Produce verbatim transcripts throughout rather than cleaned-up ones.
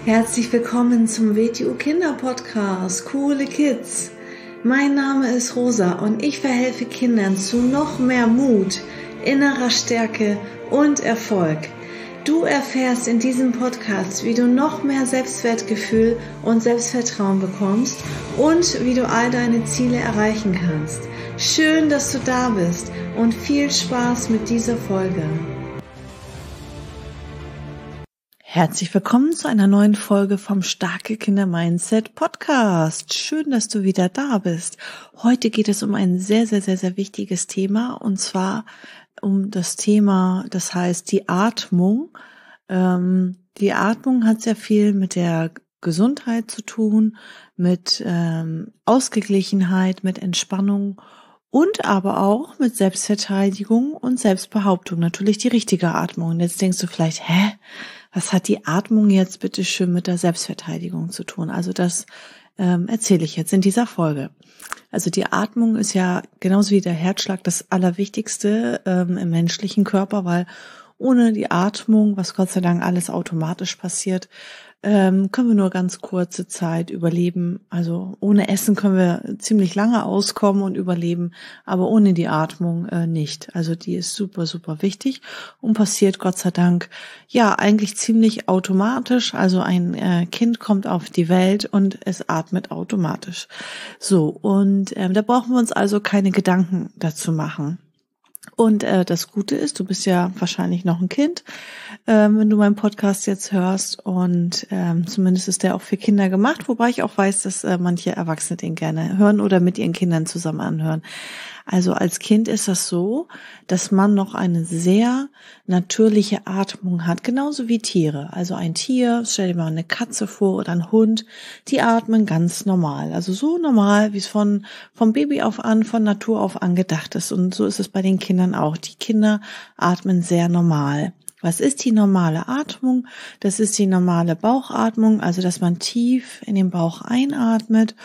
Herzlich willkommen zum W T U Kinder Podcast, Coole Kids. Mein Name ist Rosa und ich verhelfe Kindern zu noch mehr Mut, innerer Stärke und Erfolg. Du erfährst in diesem Podcast, wie du noch mehr Selbstwertgefühl und Selbstvertrauen bekommst und wie du all deine Ziele erreichen kannst. Schön, dass du da bist und viel Spaß mit dieser Folge. Herzlich willkommen zu einer neuen Folge vom Starke Kinder Mindset Podcast. Schön, dass du wieder da bist. Heute geht es um ein sehr, sehr, sehr, sehr wichtiges Thema und zwar um das Thema, das heißt die Atmung. Ähm, die Atmung hat sehr viel mit der Gesundheit zu tun, mit ähm, Ausgeglichenheit, mit Entspannung und aber auch mit Selbstverteidigung und Selbstbehauptung. Natürlich die richtige Atmung. Und jetzt denkst du vielleicht, hä? Was hat die Atmung jetzt bitte schön mit der Selbstverteidigung zu tun? Also das ähm, erzähle ich jetzt in dieser Folge. Also die Atmung ist ja genauso wie der Herzschlag das Allerwichtigste ähm, im menschlichen Körper, weil ohne die Atmung, was Gott sei Dank alles automatisch passiert, ähm, können wir nur ganz kurze Zeit überleben. Also ohne Essen können wir ziemlich lange auskommen und überleben, aber ohne die Atmung äh, nicht. Also die ist super, super wichtig und passiert Gott sei Dank ja eigentlich ziemlich automatisch. Also ein äh, Kind kommt auf die Welt und es atmet automatisch. So, und ähm, da brauchen wir uns also keine Gedanken dazu machen. Und äh, das Gute ist, du bist ja wahrscheinlich noch ein Kind, ähm, wenn du meinen Podcast jetzt hörst und ähm, zumindest ist der auch für Kinder gemacht, wobei ich auch weiß, dass äh, manche Erwachsene den gerne hören oder mit ihren Kindern zusammen anhören. Also als Kind ist das so, dass man noch eine sehr natürliche Atmung hat, genauso wie Tiere. Also ein Tier, stell dir mal eine Katze vor oder ein Hund, die atmen ganz normal. Also so normal, wie es von vom Baby auf an, von Natur auf an gedacht ist. Und so ist es bei den Kindern auch. Die Kinder atmen sehr normal. Was ist die normale Atmung? Das ist die normale Bauchatmung, also dass man tief in den Bauch einatmet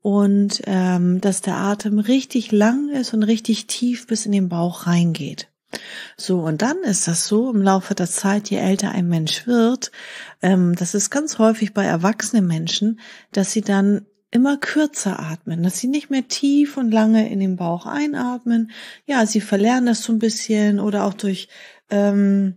und ähm, dass der Atem richtig lang ist und richtig tief bis in den Bauch reingeht. So, und dann ist das so im Laufe der Zeit, je älter ein Mensch wird, ähm, das ist ganz häufig bei erwachsenen Menschen, dass sie dann immer kürzer atmen, dass sie nicht mehr tief und lange in den Bauch einatmen. Ja, sie verlernen das so ein bisschen oder auch durch, ähm,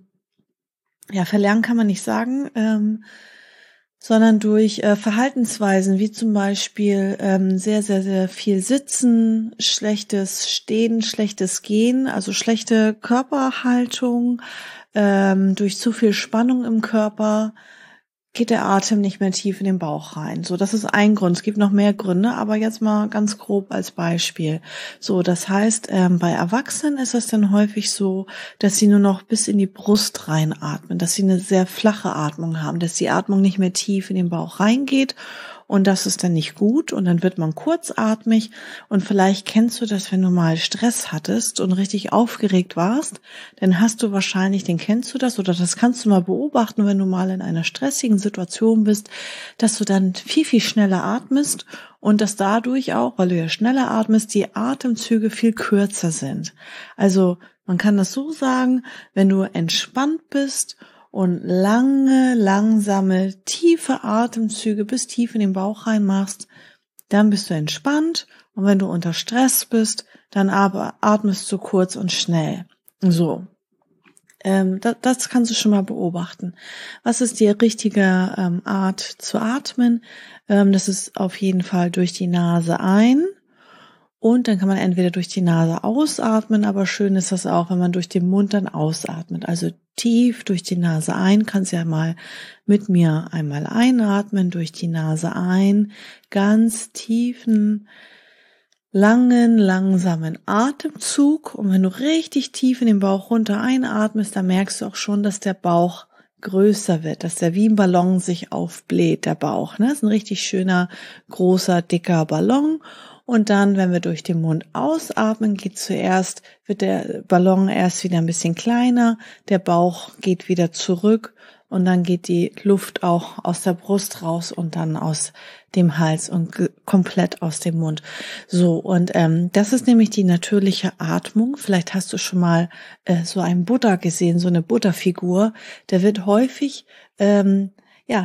ja, verlernen kann man nicht sagen, ähm, sondern durch äh, Verhaltensweisen, wie zum Beispiel ähm, sehr, sehr, sehr viel Sitzen, schlechtes Stehen, schlechtes Gehen, also schlechte Körperhaltung, ähm, durch zu viel Spannung im Körper geht der Atem nicht mehr tief in den Bauch rein. So, das ist ein Grund. Es gibt noch mehr Gründe, aber jetzt mal ganz grob als Beispiel. So, das heißt, ähm, bei Erwachsenen ist es dann häufig so, dass sie nur noch bis in die Brust reinatmen, dass sie eine sehr flache Atmung haben, dass die Atmung nicht mehr tief in den Bauch reingeht. Und das ist dann nicht gut und dann wird man kurzatmig und vielleicht kennst du das, wenn du mal Stress hattest und richtig aufgeregt warst, dann hast du wahrscheinlich, den kennst du das oder das kannst du mal beobachten, wenn du mal in einer stressigen Situation bist, dass du dann viel, viel schneller atmest und dass dadurch auch, weil du ja schneller atmest, die Atemzüge viel kürzer sind. Also man kann das so sagen, wenn du entspannt bist und lange, langsame, tiefe Atemzüge bis tief in den Bauch rein machst, dann bist du entspannt. Und wenn du unter Stress bist, dann aber atmest du kurz und schnell. So, ähm, das, das kannst du schon mal beobachten. Was ist die richtige ähm, Art zu atmen? Ähm, das ist auf jeden Fall durch die Nase ein. Und dann kann man entweder durch die Nase ausatmen, aber schön ist das auch, wenn man durch den Mund dann ausatmet. Also tief durch die Nase ein, kannst ja mal mit mir einmal einatmen, durch die Nase ein, ganz tiefen, langen, langsamen Atemzug. Und wenn du richtig tief in den Bauch runter einatmest, dann merkst du auch schon, dass der Bauch größer wird, dass der wie ein Ballon sich aufbläht, der Bauch. Ne? Das ist ein richtig schöner, großer, dicker Ballon. Und dann, wenn wir durch den Mund ausatmen, geht zuerst, wird der Ballon erst wieder ein bisschen kleiner, der Bauch geht wieder zurück und dann geht die Luft auch aus der Brust raus und dann aus dem Hals und ge- komplett aus dem Mund. So, und ähm, das ist nämlich die natürliche Atmung. Vielleicht hast du schon mal äh, so einen Buddha gesehen, so eine Buddha-Figur. Der wird häufig, ähm, ja,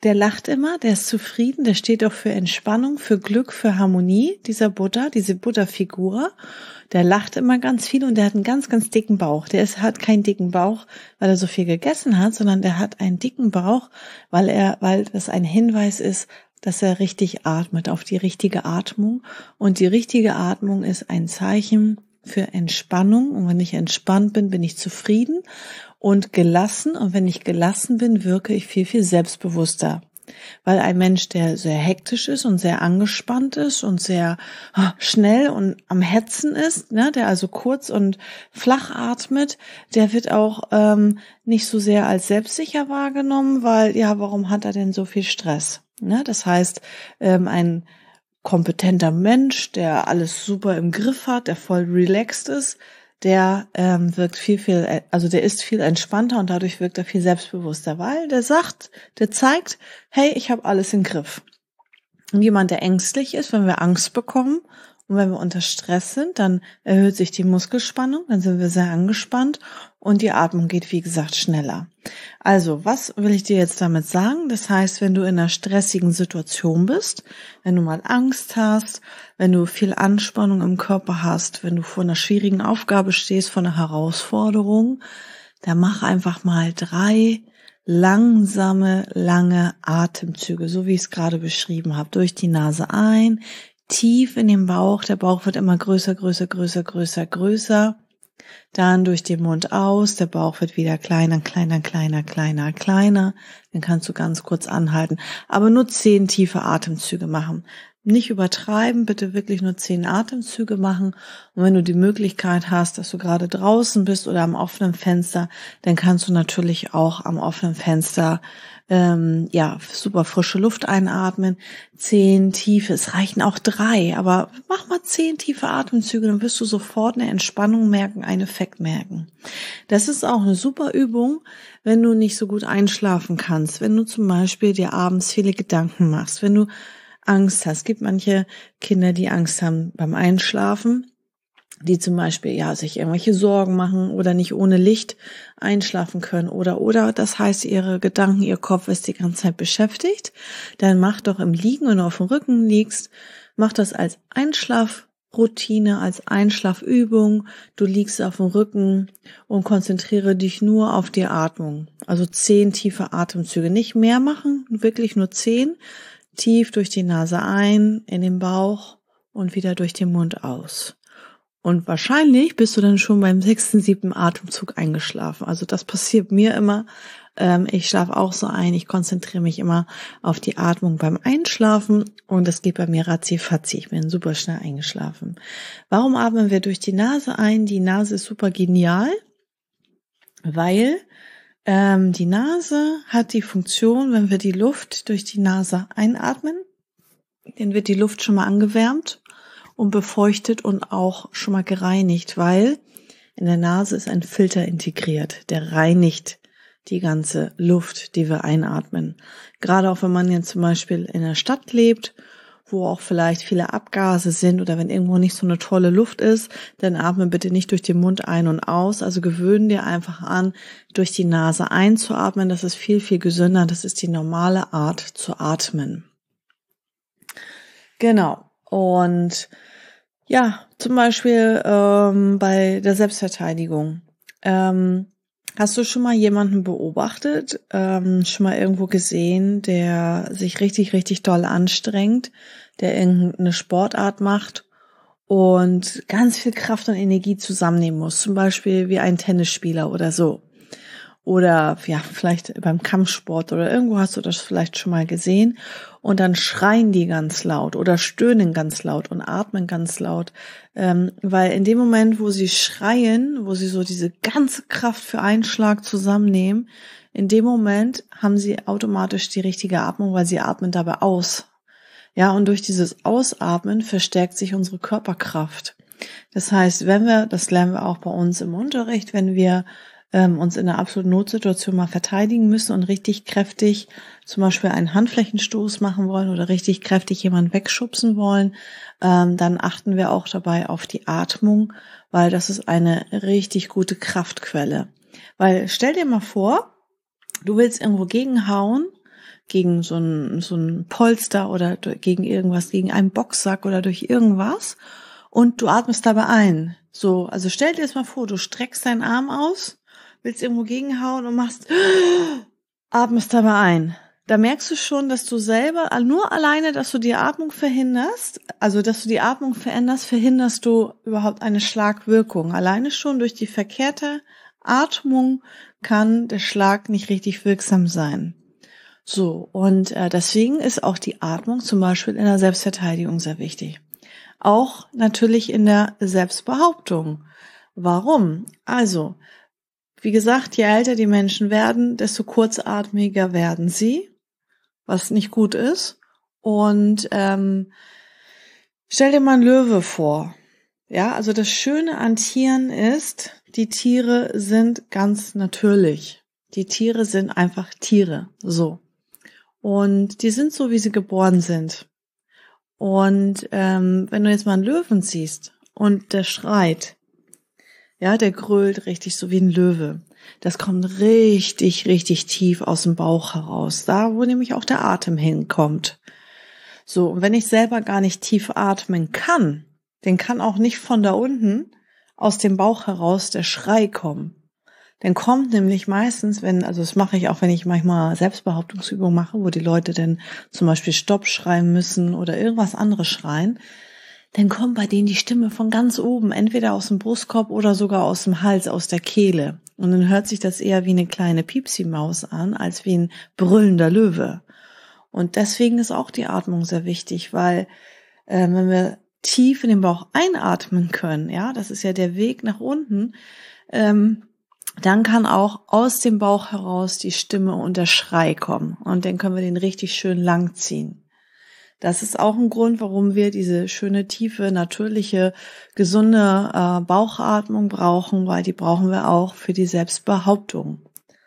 der lacht immer, der ist zufrieden, der steht auch für Entspannung, für Glück, für Harmonie, dieser Buddha, diese Buddha-Figur. Der lacht immer ganz viel und der hat einen ganz, ganz dicken Bauch. Der ist, hat keinen dicken Bauch, weil er so viel gegessen hat, sondern der hat einen dicken Bauch, weil er, weil das ein Hinweis ist, dass er richtig atmet, auf die richtige Atmung. Und die richtige Atmung ist ein Zeichen für Entspannung. Und wenn ich entspannt bin, bin ich zufrieden und gelassen. Und wenn ich gelassen bin, wirke ich viel, viel selbstbewusster. Weil ein Mensch, der sehr hektisch ist und sehr angespannt ist und sehr schnell und am Hetzen ist, ne, der also kurz und flach atmet, der wird auch ähm, nicht so sehr als selbstsicher wahrgenommen, weil, ja, warum hat er denn so viel Stress? Ne? Das heißt, ähm, ein kompetenter Mensch, der alles super im Griff hat, der voll relaxed ist, der ähm, wirkt viel, viel, also der ist viel entspannter und dadurch wirkt er viel selbstbewusster, weil der sagt, der zeigt, hey, ich habe alles im Griff. Und jemand, der ängstlich ist, wenn wir Angst bekommen und wenn wir unter Stress sind, dann erhöht sich die Muskelspannung, dann sind wir sehr angespannt und die Atmung geht, wie gesagt, schneller. Also, was will ich dir jetzt damit sagen? Das heißt, wenn du in einer stressigen Situation bist, wenn du mal Angst hast, wenn du viel Anspannung im Körper hast, wenn du vor einer schwierigen Aufgabe stehst, vor einer Herausforderung, dann mach einfach mal drei langsame, lange Atemzüge, so wie ich es gerade beschrieben habe. Durch die Nase ein, tief in den Bauch, der Bauch wird immer größer, größer, größer, größer, größer. Dann durch den Mund aus, der Bauch wird wieder kleiner, kleiner, kleiner, kleiner, kleiner. Dann kannst du ganz kurz anhalten, aber nur zehn tiefe Atemzüge machen. Nicht übertreiben, bitte wirklich nur zehn Atemzüge machen. Und wenn du die Möglichkeit hast, dass du gerade draußen bist oder am offenen Fenster, dann kannst du natürlich auch am offenen Fenster ähm, ja super frische Luft einatmen. Zehn tiefe, es reichen auch drei, aber mach mal zehn tiefe Atemzüge, dann wirst du sofort eine Entspannung merken, einen Effekt merken. Das ist auch eine super Übung, wenn du nicht so gut einschlafen kannst, wenn du zum Beispiel dir abends viele Gedanken machst, wenn du Angst hast. Es gibt manche Kinder, die Angst haben beim Einschlafen, die zum Beispiel ja sich irgendwelche Sorgen machen oder nicht ohne Licht einschlafen können oder oder das heißt, ihre Gedanken, ihr Kopf ist die ganze Zeit beschäftigt. Dann mach doch im Liegen, wenn du auf dem Rücken liegst, mach das als Einschlafroutine, als Einschlafübung. Du liegst auf dem Rücken und konzentriere dich nur auf die Atmung. Also zehn tiefe Atemzüge, nicht mehr machen, wirklich nur zehn. Tief durch die Nase ein, in den Bauch und wieder durch den Mund aus. Und wahrscheinlich bist du dann schon beim sechsten, siebten Atemzug eingeschlafen. Also das passiert mir immer. Ähm, ich schlafe auch so ein. Ich konzentriere mich immer auf die Atmung beim Einschlafen und das geht bei mir ratzi-fatzi. Ich bin super schnell eingeschlafen. Warum atmen wir durch die Nase ein? Die Nase ist super genial, weil Ähm, die Nase hat die Funktion, wenn wir die Luft durch die Nase einatmen, dann wird die Luft schon mal angewärmt und befeuchtet und auch schon mal gereinigt, weil in der Nase ist ein Filter integriert, der reinigt die ganze Luft, die wir einatmen. Gerade auch wenn man jetzt zum Beispiel in der Stadt lebt, wo auch vielleicht viele Abgase sind oder wenn irgendwo nicht so eine tolle Luft ist, dann atme bitte nicht durch den Mund ein und aus. Also gewöhne dir einfach an, durch die Nase einzuatmen. Das ist viel, viel gesünder. Das ist die normale Art zu atmen. Genau. Und ja, zum Beispiel ähm, bei der Selbstverteidigung. Ähm, Hast du schon mal jemanden beobachtet, ähm, schon mal irgendwo gesehen, der sich richtig, richtig doll anstrengt, der irgendeine Sportart macht und ganz viel Kraft und Energie zusammennehmen muss, zum Beispiel wie ein Tennisspieler oder so. Oder ja, vielleicht beim Kampfsport oder irgendwo hast du das vielleicht schon mal gesehen. Und dann schreien die ganz laut oder stöhnen ganz laut und atmen ganz laut. Ähm, weil in dem Moment, wo sie schreien, wo sie so diese ganze Kraft für einen Schlag zusammennehmen, in dem Moment haben sie automatisch die richtige Atmung, weil sie atmen dabei aus. Ja, und durch dieses Ausatmen verstärkt sich unsere Körperkraft. Das heißt, wenn wir, das lernen wir auch bei uns im Unterricht, wenn wir uns in einer absoluten Notsituation mal verteidigen müssen und richtig kräftig zum Beispiel einen Handflächenstoß machen wollen oder richtig kräftig jemanden wegschubsen wollen, ähm, dann achten wir auch dabei auf die Atmung, weil das ist eine richtig gute Kraftquelle. Weil stell dir mal vor, du willst irgendwo gegenhauen, gegen so ein, so ein Polster oder gegen irgendwas, gegen einen Boxsack oder durch irgendwas und du atmest dabei ein. So, also stell dir das mal vor, du streckst deinen Arm aus, willst irgendwo gegenhauen und machst, atmest dabei ein. Da merkst du schon, dass du selber, nur alleine, dass du die Atmung verhinderst, also dass du die Atmung veränderst, verhinderst du überhaupt eine Schlagwirkung. Alleine schon durch die verkehrte Atmung kann der Schlag nicht richtig wirksam sein. So, und äh, deswegen ist auch die Atmung zum Beispiel in der Selbstverteidigung sehr wichtig. Auch natürlich in der Selbstbehauptung. Warum? Also, wie gesagt, je älter die Menschen werden, desto kurzatmiger werden sie, was nicht gut ist. Und ähm, stell dir mal einen Löwe vor. Ja, also das Schöne an Tieren ist, die Tiere sind ganz natürlich. Die Tiere sind einfach Tiere, so. Und die sind so, wie sie geboren sind. Und ähm, wenn du jetzt mal einen Löwen siehst und der schreit, ja, der grölt richtig so wie ein Löwe. Das kommt richtig, richtig tief aus dem Bauch heraus, da wo nämlich auch der Atem hinkommt. So, und wenn ich selber gar nicht tief atmen kann, dann kann auch nicht von da unten aus dem Bauch heraus der Schrei kommen. Dann kommt nämlich meistens, wenn, also das mache ich auch, wenn ich manchmal Selbstbehauptungsübungen mache, wo die Leute dann zum Beispiel Stopp schreien müssen oder irgendwas anderes schreien, dann kommt bei denen die Stimme von ganz oben, entweder aus dem Brustkorb oder sogar aus dem Hals, aus der Kehle. Und dann hört sich das eher wie eine kleine Piepsi-Maus an, als wie ein brüllender Löwe. Und deswegen ist auch die Atmung sehr wichtig, weil äh, wenn wir tief in den Bauch einatmen können, ja, das ist ja der Weg nach unten, ähm, dann kann auch aus dem Bauch heraus die Stimme und der Schrei kommen. Und dann können wir den richtig schön lang ziehen. Das ist auch ein Grund, warum wir diese schöne, tiefe, natürliche, gesunde äh, Bauchatmung brauchen, weil die brauchen wir auch für die Selbstbehauptung.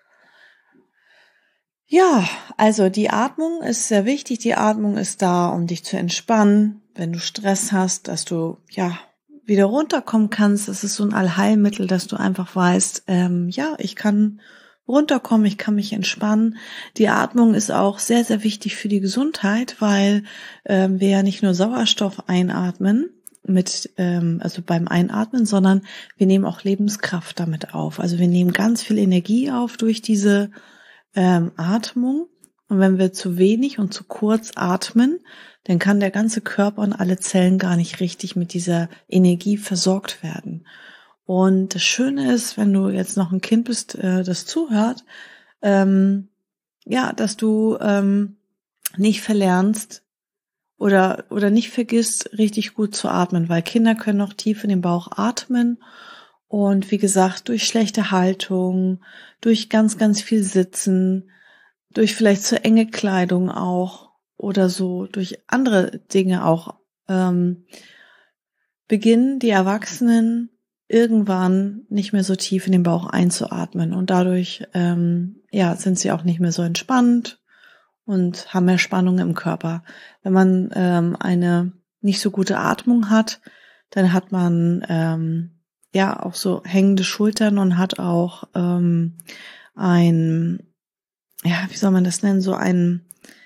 Ja, also die Atmung ist sehr wichtig. Die Atmung ist da, um dich zu entspannen, wenn du Stress hast, dass du ja wieder runterkommen kannst. Das ist so ein Allheilmittel, dass du einfach weißt, ähm, ja, ich kann runterkommen, ich kann mich entspannen. Die Atmung ist auch sehr, sehr wichtig für die Gesundheit, weil ähm, wir ja nicht nur Sauerstoff einatmen, mit ähm, also beim Einatmen, sondern wir nehmen auch Lebenskraft damit auf. Also wir nehmen ganz viel Energie auf durch diese ähm, Atmung. Und wenn wir zu wenig und zu kurz atmen, dann kann der ganze Körper und alle Zellen gar nicht richtig mit dieser Energie versorgt werden. Und das Schöne ist, wenn du jetzt noch ein Kind bist, äh, das zuhört, ähm, ja, dass du ähm, nicht verlernst oder oder nicht vergisst, richtig gut zu atmen, weil Kinder können noch tief in den Bauch atmen. Und wie gesagt, durch schlechte Haltung, durch ganz, ganz viel Sitzen, durch vielleicht zu enge Kleidung auch oder so, durch andere Dinge auch, ähm, beginnen die Erwachsenen irgendwann nicht mehr so tief in den Bauch einzuatmen und dadurch ähm, ja sind sie auch nicht mehr so entspannt und haben mehr Spannung im Körper. Wenn man ähm, eine nicht so gute Atmung hat, dann hat man ähm, ja auch so hängende Schultern und hat auch ähm, ein, ja, wie soll man das nennen, so ein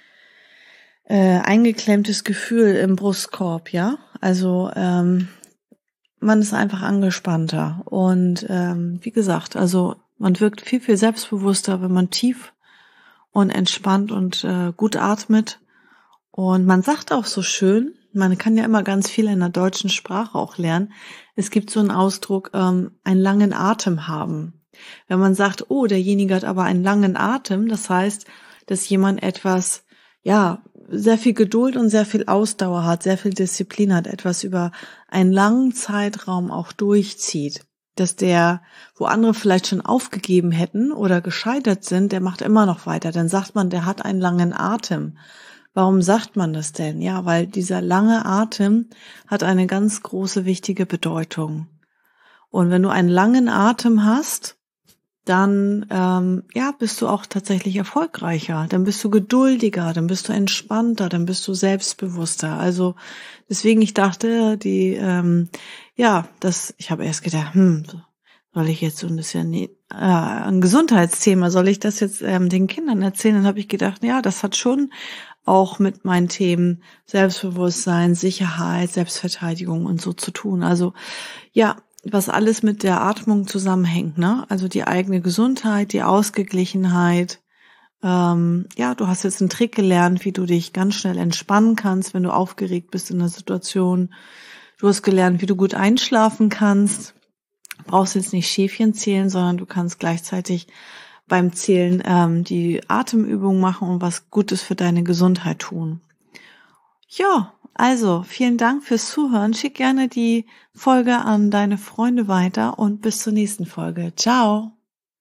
äh, eingeklemmtes Gefühl im Brustkorb, ja. Also ähm, man ist einfach angespannter und ähm, wie gesagt, also man wirkt viel, viel selbstbewusster, wenn man tief und entspannt und äh, gut atmet. Und man sagt auch so schön, man kann ja immer ganz viel in der deutschen Sprache auch lernen. Es gibt so einen Ausdruck, ähm, einen langen Atem haben. Wenn man sagt, oh, derjenige hat aber einen langen Atem, das heißt, dass jemand etwas, ja, sehr viel Geduld und sehr viel Ausdauer hat, sehr viel Disziplin hat, etwas über einen langen Zeitraum auch durchzieht. Dass der, wo andere vielleicht schon aufgegeben hätten oder gescheitert sind, der macht immer noch weiter. Dann sagt man, der hat einen langen Atem. Warum sagt man das denn? Ja, weil dieser lange Atem hat eine ganz große, wichtige Bedeutung. Und wenn du einen langen Atem hast, dann ähm, ja bist du auch tatsächlich erfolgreicher, dann bist du geduldiger, dann bist du entspannter, dann bist du selbstbewusster. Also deswegen, ich dachte, die ähm, ja, das, ich habe erst gedacht, hm, soll ich jetzt, und das ist ja nie, äh, ein Gesundheitsthema, soll ich das jetzt ähm, den Kindern erzählen? Dann habe ich gedacht, ja, das hat schon auch mit meinen Themen Selbstbewusstsein, Sicherheit, Selbstverteidigung und so zu tun. Also ja, was alles mit der Atmung zusammenhängt, ne? Also die eigene Gesundheit, die Ausgeglichenheit. Ähm, ja, du hast jetzt einen Trick gelernt, wie du dich ganz schnell entspannen kannst, wenn du aufgeregt bist in der Situation. Du hast gelernt, wie du gut einschlafen kannst. Du brauchst jetzt nicht Schäfchen zählen, sondern du kannst gleichzeitig beim Zählen ähm, die Atemübung machen und was Gutes für deine Gesundheit tun. Ja, also vielen Dank fürs Zuhören. Schick gerne die Folge an deine Freunde weiter und bis zur nächsten Folge. Ciao!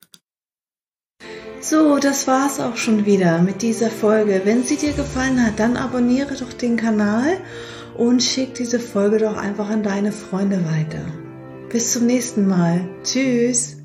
So, das war's auch schon wieder mit dieser Folge. Wenn sie dir gefallen hat, dann abonniere doch den Kanal und schick diese Folge doch einfach an deine Freunde weiter. Bis zum nächsten Mal. Tschüss!